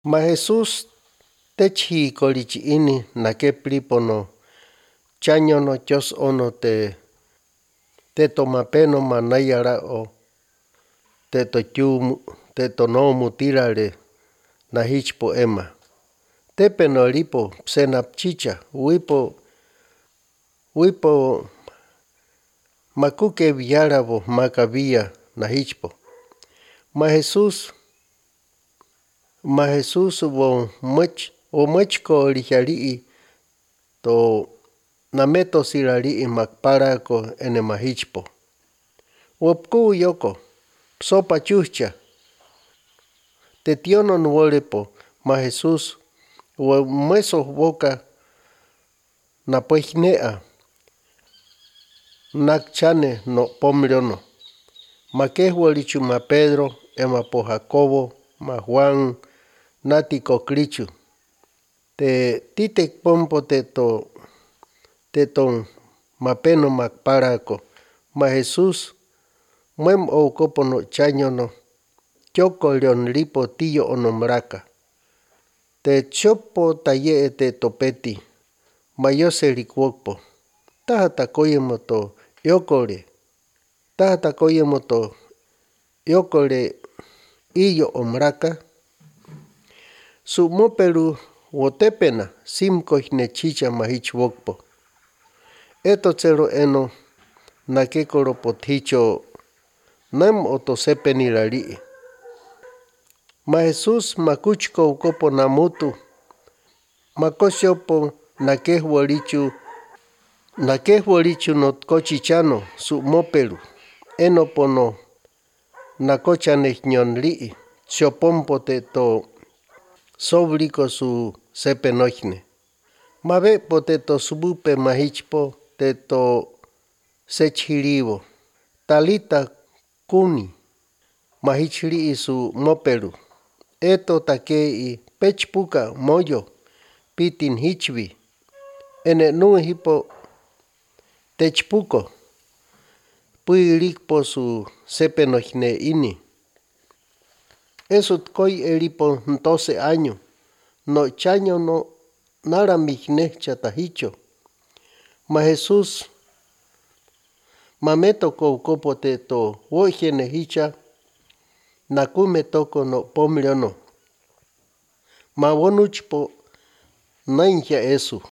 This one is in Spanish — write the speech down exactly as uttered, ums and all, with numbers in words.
Ma Jesús techihikolichi ini nakeplipono chañono chos ono te te tomapeno manayarao te totyumu te tonomu tirale nahichpo ema tepeno lipo psenapchicha wipo wipo makuke viarabo makavia nahichpo ma Jesús ma Jesús wo much o muchko lijalii to nameto silali makparako ene mahichpo wopku yoko sopa chucha te tiono nuolepo ma Jesús wo meso boca napoihnea nakchane no pomriono makehwolichu ma Pedro ema po Jacobo ma Juan natiko klichu te titek pompo teto teton mapeno makparako ma Jesús muem o kopono chañono kyoko leon lipo tiyo onomraka te chopo taye te topeti mayose likwokpo tahata koyemoto yokole tahata koyemoto yokole iyo omraka sumopelu wotepena simkohne chicha mahichwokpo eto cero eno nakekolo pothicho nam otosepeni lali ma Jesús makuchko ukopo namutu makosyopo nakehwolichu nakehwolichu notkochichano sumopelu enopono nakochanehnionli xopompo teto sobliko su sepenohne mabe poteto subupe mahichpo teto sechilivo talita kuni mahichli su mopelu eto takei pechpuka moyo pitin hichvi ene nu hipo techpuko puilikpo su sepenohne ini esot koy elipo doce años no chaño no nara mihne chatahicho ma Jesús mameto ko kopo teto wojene hicha nakume toko no pomliono ma wonuchpo nainja eso